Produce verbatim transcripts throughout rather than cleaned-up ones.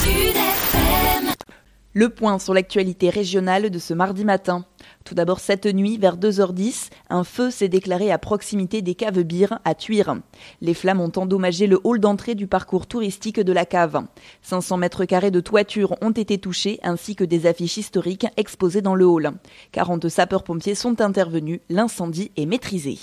Le point sur l'actualité régionale de ce mardi matin. Tout d'abord, cette nuit, vers deux heures dix, un feu s'est déclaré à proximité des caves Beer à Thuir. Les flammes ont endommagé le hall d'entrée du parcours touristique de la cave. cinq cents mètres carrés de toiture ont été touchés, ainsi que des affiches historiques exposées dans le hall. quarante sapeurs-pompiers sont intervenus, l'incendie est maîtrisé.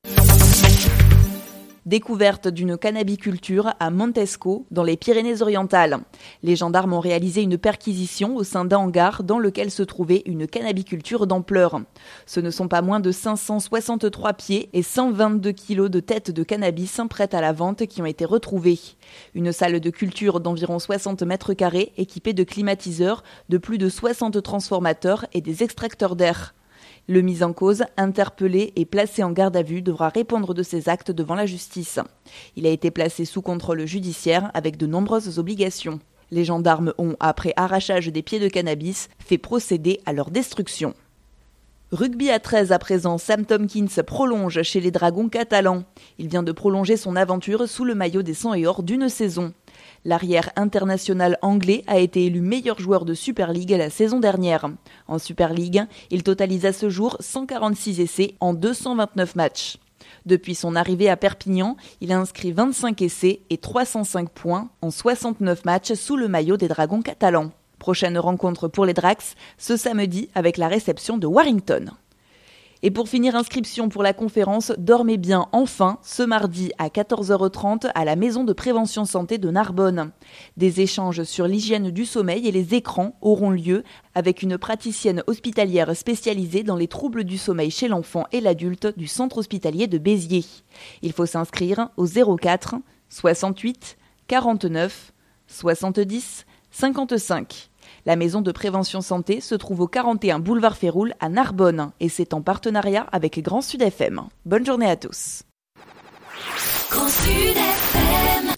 Découverte d'une cannabiculture à Montesco, dans les Pyrénées-Orientales. Les gendarmes ont réalisé une perquisition au sein d'un hangar dans lequel se trouvait une cannabiculture d'ampleur. Ce ne sont pas moins de cinq cent soixante-trois pieds et cent vingt-deux kilos de têtes de cannabis prêtes à la vente qui ont été retrouvées. Une salle de culture d'environ soixante mètres carrés équipée de climatiseurs, de plus de soixante transformateurs et des extracteurs d'air. Le mis en cause, interpellé et placé en garde à vue, devra répondre de ses actes devant la justice. Il a été placé sous contrôle judiciaire avec de nombreuses obligations. Les gendarmes ont, après arrachage des pieds de cannabis, fait procéder à leur destruction. Rugby à treize à présent, Sam Tomkins prolonge chez les Dragons catalans. Il vient de prolonger son aventure sous le maillot des cent et or d'une saison. L'arrière international anglais a été élu meilleur joueur de Super League la saison dernière. En Super League, il totalise à ce jour cent quarante-six essais en deux cent vingt-neuf matchs. Depuis son arrivée à Perpignan, il a inscrit vingt-cinq essais et trois cent cinq points en soixante-neuf matchs sous le maillot des Dragons catalans. Prochaine rencontre pour les Drax, ce samedi avec la réception de Warrington. Et pour finir, inscription pour la conférence Dormez bien enfin, ce mardi à quatorze heures trente à la Maison de Prévention Santé de Narbonne. Des échanges sur l'hygiène du sommeil et les écrans auront lieu avec une praticienne hospitalière spécialisée dans les troubles du sommeil chez l'enfant et l'adulte du centre hospitalier de Béziers. Il faut s'inscrire au zéro quatre soixante-huit quarante-neuf soixante-dix cinquante-cinq. La maison de prévention santé se trouve au quarante et un boulevard Féroul à Narbonne et c'est en partenariat avec Grand Sud F M. Bonne journée à tous. Grand Sud F M.